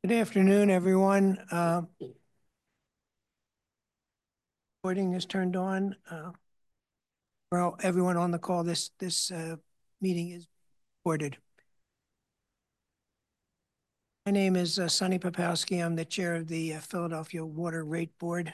Good afternoon, everyone. Recording is turned on. For everyone on the call, this meeting is recorded. My name is Sonny Popowski. I'm the chair of the Philadelphia Water Rate Board.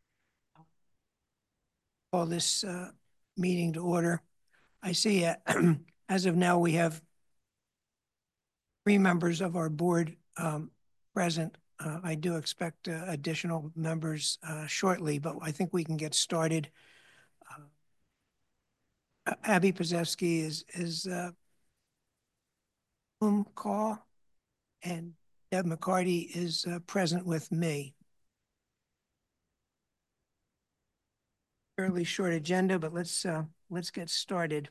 Call this meeting to order. I see as of now we have 3 members of our board present. I do expect additional members shortly, but I think we can get started. Abby Pozewski is Zoom call, and Deb McCarty is present with me. Fairly short agenda, but let's get started.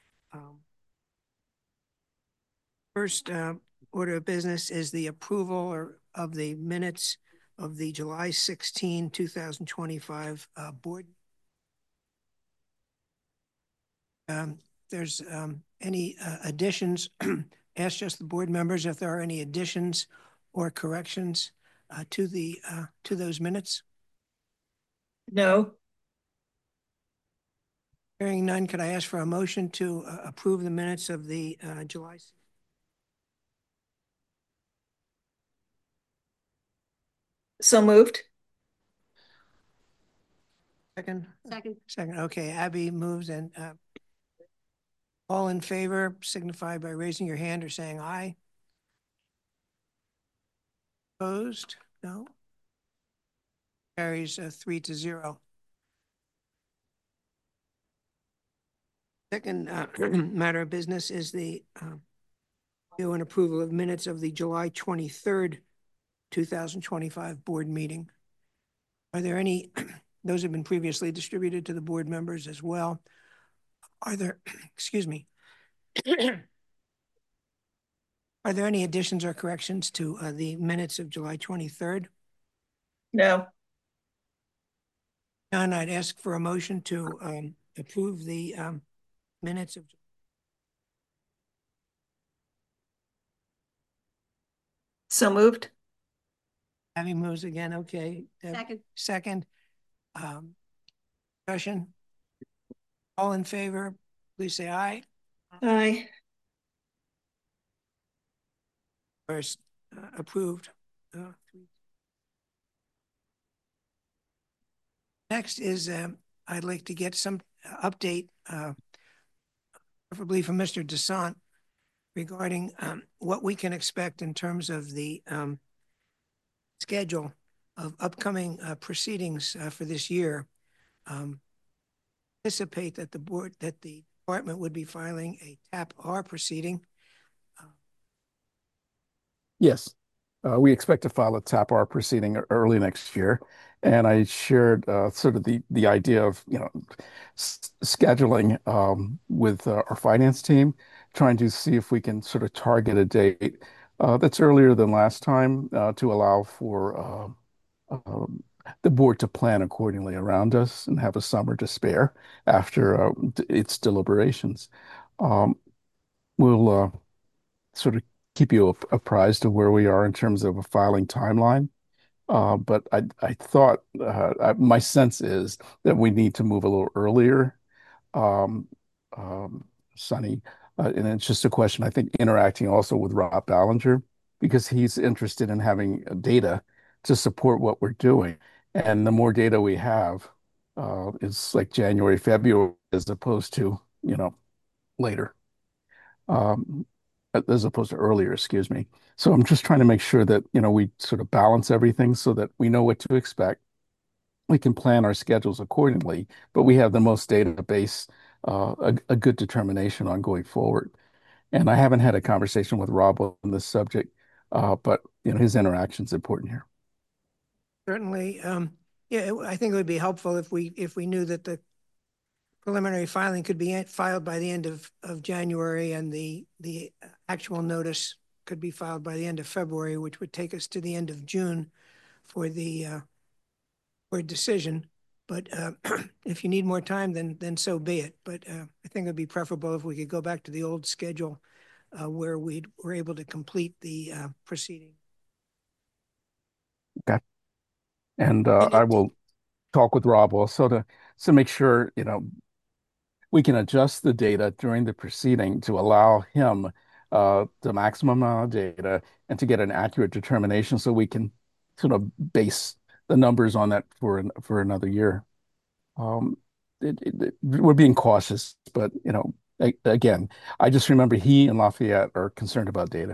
First order of business is the approval of the minutes of the July 16, 2025 board. There's any additions, ask just the board members if there are any additions or corrections to those minutes. No. Hearing none, could I ask for a motion to approve the minutes of the July? So moved. Second? Second. Second, okay. Abby moves, and all in favor signify by raising your hand or saying aye. Opposed? No. Carries 3-0. Second matter of business is the review and approval of minutes of the July 23rd, 2025 board meeting. Are there any, those have been previously distributed to the board members as well. Are there, excuse me, are there any additions or corrections to the minutes of July 23rd? No. None. I'd ask for a motion to approve the minutes of. So moved. Abby moves again. Okay. Second. Second. Discussion. All in favor, please say aye. Aye. First, approved. Next is I'd like to get some update, preferably from Mr. Desant, regarding what we can expect in terms of the schedule of upcoming proceedings for this year. Anticipate that the department would be filing a TAP-R proceeding. Yes, we expect to file a TAP-R proceeding early next year. And I shared sort of the idea of, scheduling with our finance team, trying to see if we can sort of target a date that's earlier than last time to allow for the board to plan accordingly around us and have a summer to spare after its deliberations. We'll sort of keep you apprised of where we are in terms of a filing timeline. But I thought my sense is that we need to move a little earlier, um, Sonny. And it's just a question, I think, interacting also with Rob Ballinger, because he's interested in having data to support what we're doing. And the more data we have, it's like January, February, as opposed to, later. Um, as opposed to earlier, excuse me. So I'm just trying to make sure that, we sort of balance everything so that we know what to expect. We can plan our schedules accordingly, but we have the most database, a good determination on going forward. And I haven't had a conversation with Rob on this subject, but his interaction is important here. Certainly, yeah, I think it would be helpful if we knew that the preliminary filing could be filed by the end of January, and the actual notice could be filed by the end of February, which would take us to the end of June for the for a decision. But if you need more time, then so be it. But I think it would be preferable if we could go back to the old schedule where we were able to complete the proceeding Okay. And And I it, will talk with Rob also to make sure, we can adjust the data during the proceeding to allow him the maximum amount of data and to get an accurate determination so we can sort of base the numbers on that for another year. Um, we're being cautious, but again, I just remember he and Lafayette are concerned about data.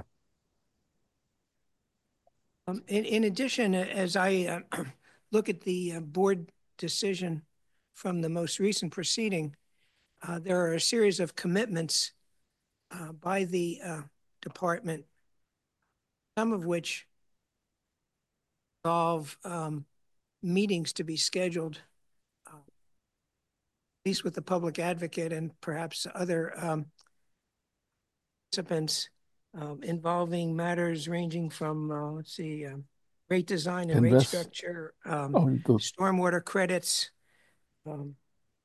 in addition, as I look at the board decision from the most recent proceeding, there are a series of commitments by the department, some of which involve meetings to be scheduled, at least with the public advocate and perhaps other participants, involving matters ranging from, let's see, rate design and rate Invest. structure, Oh, the stormwater credits, um,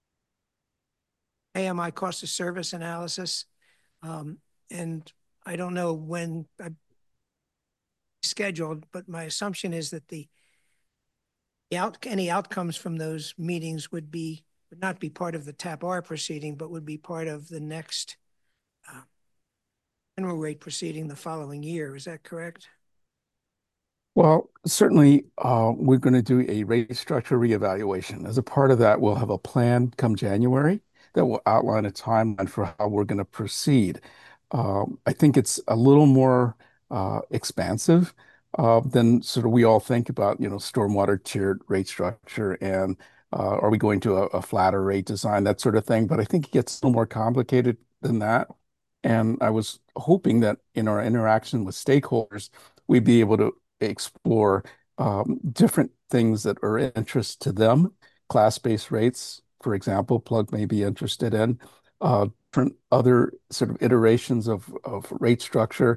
AMI cost of service analysis. And I don't know when I scheduled, but my assumption is that any outcomes from those meetings would not be part of the TAP-R proceeding, but would be part of the next uh, general rate proceeding the following year. Is that correct? Well, certainly, we're going to do a rate structure reevaluation. As a part of that, we'll have a plan come January that will outline a timeline for how we're going to proceed. I think it's a little more expansive than sort of we all think about, stormwater tiered rate structure and are we going to a flatter rate design, that sort of thing. But I think it gets a little more complicated than that. And I was hoping that in our interaction with stakeholders, we'd be able to explore different things that are of interest to them. Class-based rates, for example, Plug may be interested in. Different other sort of iterations of rate structure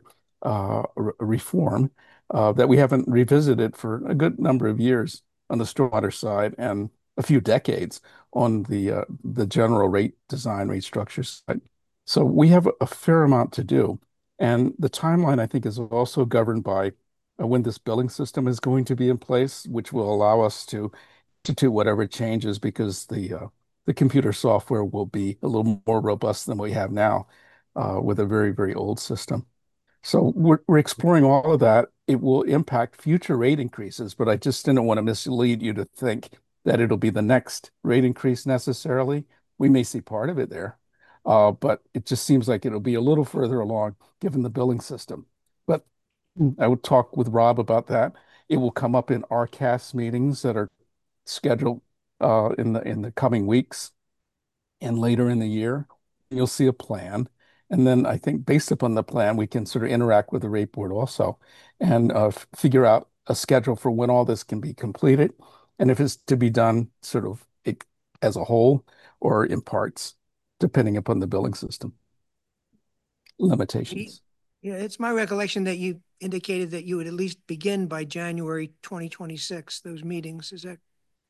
reform that we haven't revisited for a good number of years on the stormwater side and a few decades on the general rate design, rate structure side. So we have a fair amount to do. And the timeline, I think, is also governed by when this billing system is going to be in place, which will allow us to do whatever changes because the computer software will be a little more robust than we have now with a very, very old system. So we're exploring all of that. It will impact future rate increases, but I just didn't want to mislead you to think that it'll be the next rate increase necessarily. We may see part of it there, but it just seems like it'll be a little further along given the billing system. But I would talk with Rob about that. It will come up in our CAS meetings that are scheduled in the coming weeks and later in the year. You'll see a plan. And then I think based upon the plan, we can sort of interact with the rate board also and figure out a schedule for when all this can be completed. And if it's to be done sort of as a whole or in parts, depending upon the billing system limitations. Yeah, it's my recollection that you indicated that you would at least begin by January 2026, those meetings. Is that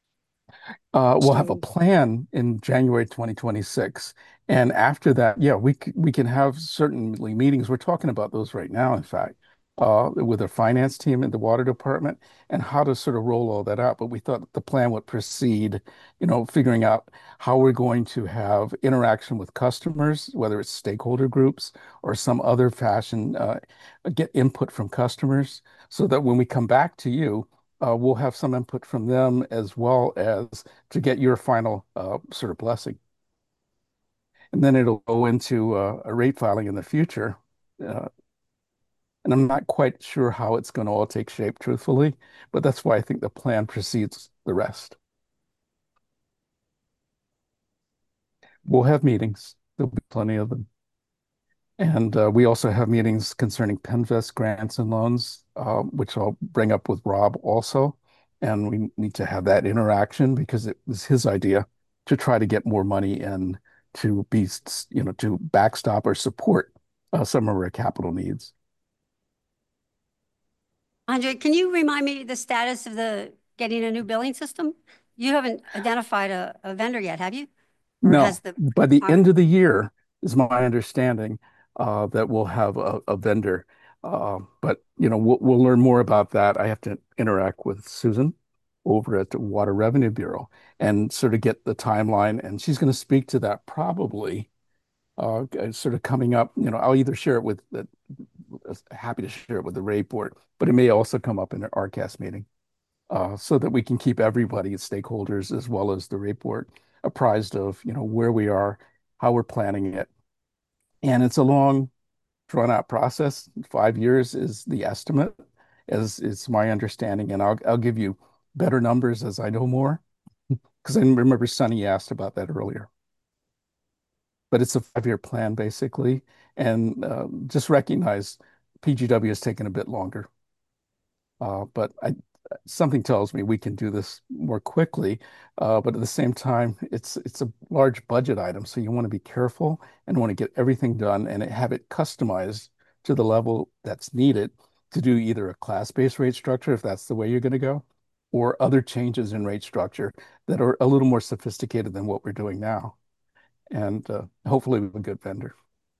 We'll have a still? plan in January 2026. And after that, yeah, we can have certainly meetings. We're talking about those right now, in fact, with our finance team in the water department and how to sort of roll all that out. But we thought the plan would proceed, figuring out how we're going to have interaction with customers, whether it's stakeholder groups or some other fashion, get input from customers so that when we come back to you, we'll have some input from them as well as to get your final sort of blessing. And then it'll go into a rate filing in the future. Uh, and I'm not quite sure how it's going to all take shape, truthfully, but that's why I think the plan precedes the rest. We'll have meetings. There'll be plenty of them. And we also have meetings concerning Pinvest grants and loans, which I'll bring up with Rob also. And we need to have that interaction because it was his idea to try to get more money in to be, to backstop or support some of our capital needs. Andre, can you remind me the status of the getting a new billing system? You haven't identified a vendor yet, have you? Or No, has the by the end of the year is my understanding that we'll have a vendor. But we'll learn more about that. I have to interact with Susan over at the Water Revenue Bureau and sort of get the timeline. And she's going to speak to that probably sort of coming up. I'll either share it with the happy to share it with the rate board, but it may also come up in an RCAS meeting so that we can keep everybody, stakeholders as well as the rate board, apprised of where we are, how we're planning it. And it's a long, drawn out process. 5 years is the estimate, as is my understanding. And I'll give you better numbers as I know more, because I remember Sunny asked about that earlier. But it's a 5-year plan basically, and just recognize PGW has taken a bit longer. But something tells me we can do this more quickly. But at the same time, it's a large budget item, so you want to be careful and want to get everything done and have it customized to the level that's needed to do either a class-based rate structure, if that's the way you're going to go, or other changes in rate structure that are a little more sophisticated than what we're doing now. And hopefully with a good vendor.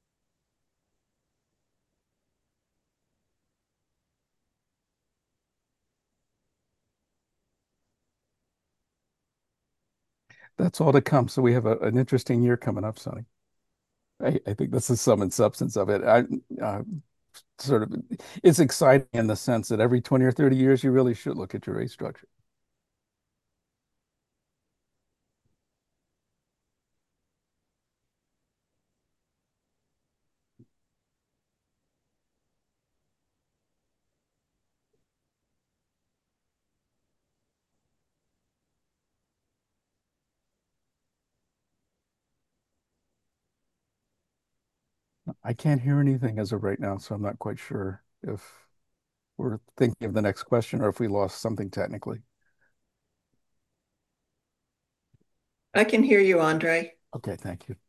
That's all to come. So we have an interesting year coming up, Sonny. I think this is sum and substance of it. Sort of, it's exciting in the sense that every 20 or 30 years, you really should look at your rate structure. I can't hear anything as of right now, so I'm not quite sure if we're thinking of the next question or if we lost something technically. I can hear you, Andre. Okay, thank you.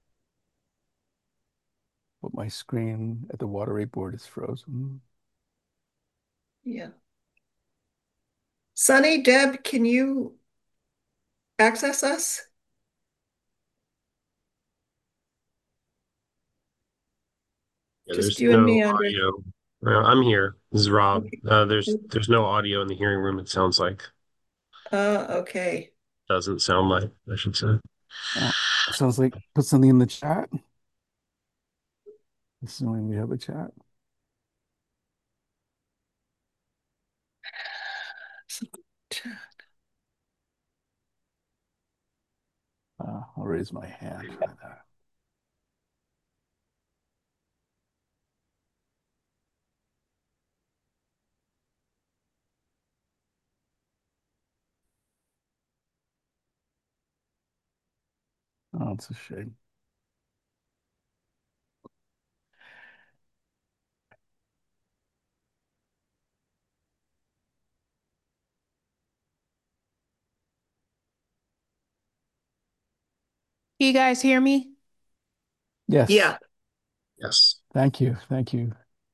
But my screen at the water rate board is frozen. Yeah. Sunny, Deb, can you access us? Yeah, Just there's you and me, no Andre. audio. I'm here. This is Rob. Okay. There's no audio in the hearing room, it sounds like. Okay. Doesn't sound like, I should say. Sounds like put something in the chat. Assuming we have a chat. I'll raise my hand for that. Oh, it's a shame. You guys hear me? Yes. Yeah. Yes. Thank you. Thank you.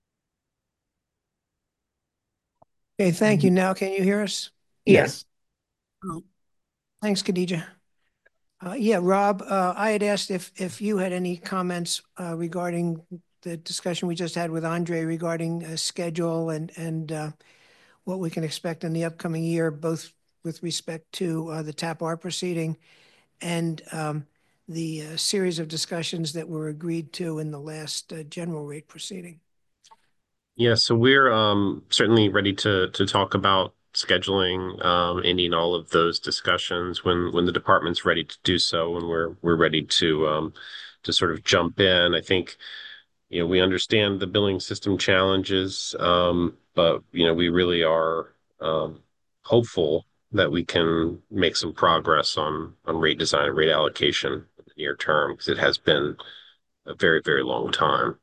Okay, thank you. Now, can you hear us? Yes. Thanks, Khadija. Yeah, Rob, I had asked if you had any comments regarding the discussion we just had with Andre regarding schedule and what we can expect in the upcoming year, both with respect to the TAP-R proceeding and the series of discussions that were agreed to in the last general rate proceeding. Yeah, so we're certainly ready to talk about scheduling, ending all of those discussions when the department's ready to do so, when we're ready to sort of jump in. I think we understand the billing system challenges, but we really are hopeful that we can make some progress on rate design and rate allocation in the near term, because it has been a very, very long time.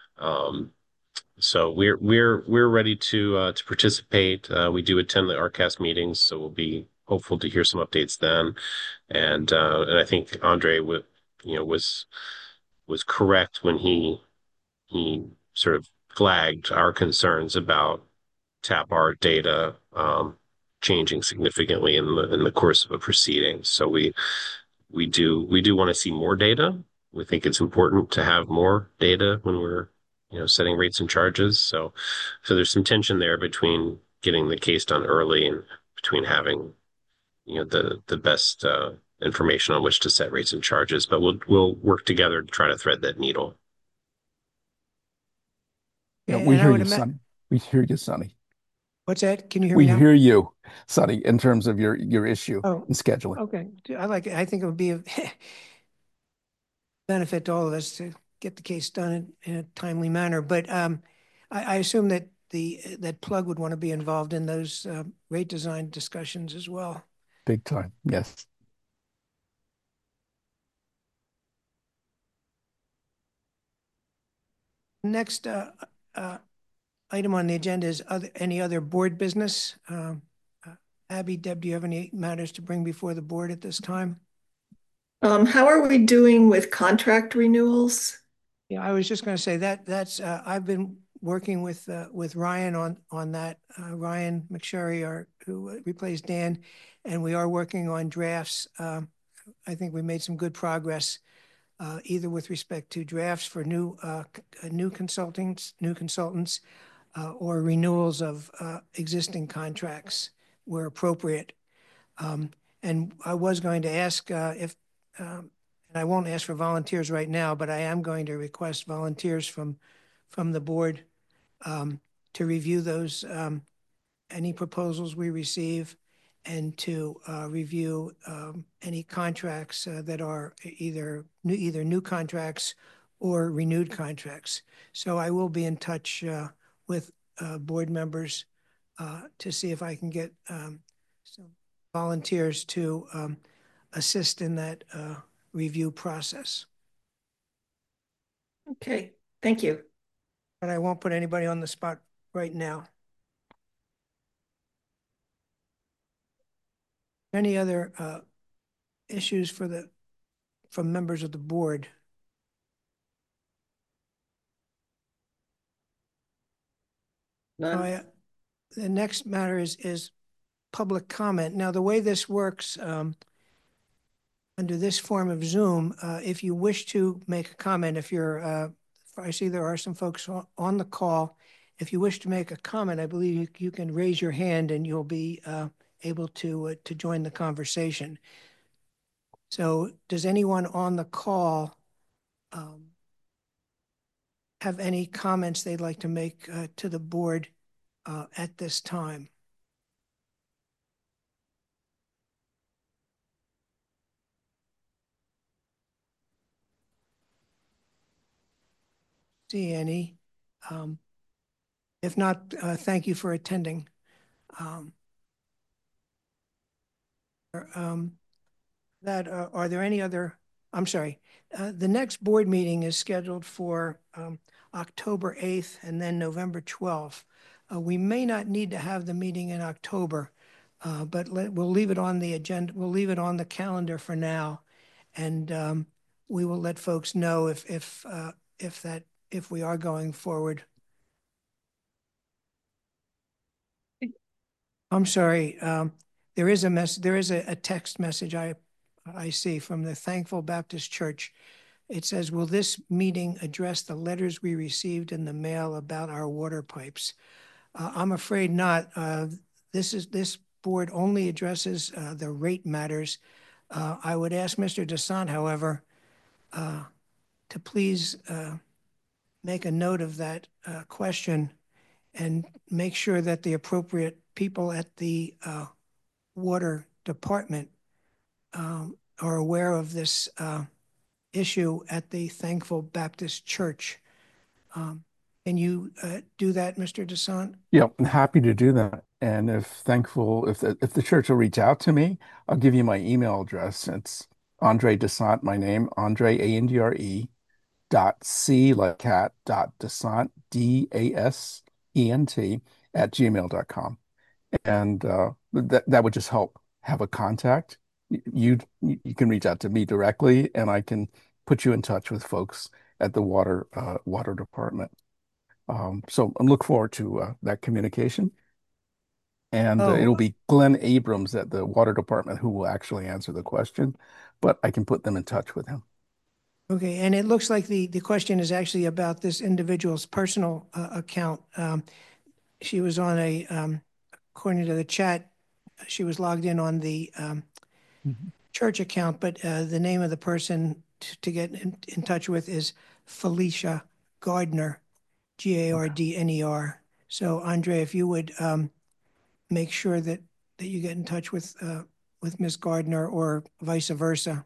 So we're ready to participate. We do attend the RCAS meetings, so we'll be hopeful to hear some updates then. And I think Andre was correct when he sort of flagged our concerns about TAP-R data changing significantly in the course of a proceeding. So we do want to see more data. We think it's important to have more data when we're setting rates and charges. So there's some tension there between getting the case done early and between having, the best information on which to set rates and charges. But we'll work together to try to thread that needle. Yeah, And we I hear would you, imagine, Sonny. We hear you, Sonny. what's that? Can you hear me We now? hear you, Sonny, in terms of your issue Oh, in scheduling. okay. I like it. I think it would be a benefit to all of us to get the case done in a timely manner. But I assume that that Plug would want to be involved in those rate design discussions as well. Big time. Yes. Next item on the agenda is any other board business. Abby, Deb, do you have any matters to bring before the board at this time? How are we doing with contract renewals? Yeah, I was just going to say that's I've been working with Ryan on that. Ryan McSherry, who replaced Dan, and we are working on drafts. I think we made some good progress, either with respect to drafts for new consultants, or renewals of existing contracts where appropriate. And I was going to ask if, and I won't ask for volunteers right now, but I am going to request volunteers from the board to review those, any proposals we receive, and to review any contracts that are either new contracts or renewed contracts. So I will be in touch with board members to see if I can get some volunteers to assist in that review process. Okay, thank you. But I won't put anybody on the spot right now. Any other issues from members of the board? None. The next matter is public comment. Now, the way this works under this form of Zoom, if you wish to make a comment, I see there are some folks on the call. If you wish to make a comment, I believe you can raise your hand and you'll be able to join the conversation. So does anyone on the call have any comments they'd like to make to the board at this time? See any? If not, thank you for attending. Are there any other? I'm sorry. The next board meeting is scheduled for October 8th and then November 12th. We may not need to have the meeting in October, but we'll leave it on the agenda. We'll leave it on the calendar for now, and we will let folks know if we are going forward. I'm sorry. There is a text message I see from the Thankful Baptist Church. It says, "Will this meeting address the letters we received in the mail about our water pipes?" I'm afraid not. This board only addresses the rate matters. I would ask Mr. Desant, however, to please make a note of that question and make sure that the appropriate people at the water department are aware of this issue at the Thankful Baptist Church. Can you do that, Mr. Desant? Yeah, I'm happy to do that. And if the church will reach out to me, I'll give you my email address. It's Andre Desant, my name, Andre, Andre, .c like cat, .desant, DASENT, @gmail.com. And that would just help have a contact. You can reach out to me directly, and I can put you in touch with folks at the water department. So I look forward to that communication. And it'll be Glenn Abrams at the water department who will actually answer the question, but I can put them in touch with him. Okay, and it looks like the question is actually about this individual's personal account. She was on according to the chat, she was logged in on the Mhm. church account, but the name of the person to get in touch with is Felicia Gardner, Gardner. So Andre, if you would make sure that you get in touch with Ms. Gardner or vice versa.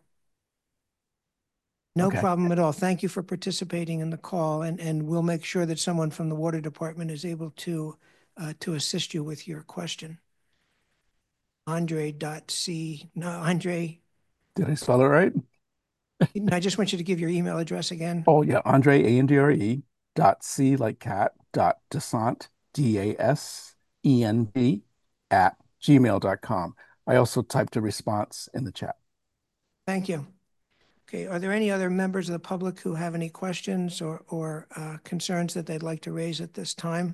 No Okay. problem at all. Thank you for participating in the call, and we'll make sure that someone from the water department is able to assist you with your question. Andre, Did I spell it right? I just want you to give your email address again. Oh yeah, Andre Andre dot C like cat dot Descent DASENT at gmail.com. I also typed a response in the chat. Thank you. Okay, are there any other members of the public who have any questions or concerns that they'd like to raise at this time?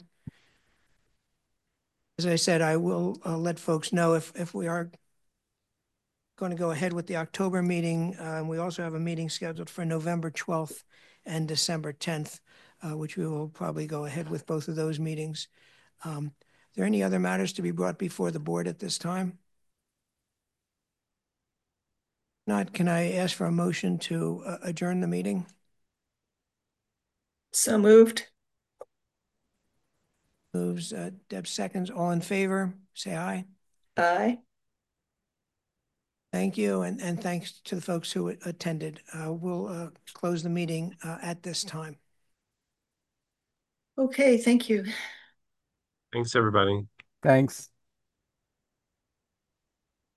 As I said, I will let folks know if we are going to go ahead with the October meeting. We also have a meeting scheduled for November 12th and December 10th, which we will probably go ahead with both of those meetings. Are there any other matters to be brought before the board at this time? Not, can I ask for a motion to adjourn the meeting? So moved. Moves, Deb seconds. All in favor, say aye. Aye. Thank you, and thanks to the folks who attended. We'll close the meeting at this time. Okay, thank you. Thanks, everybody. Thanks.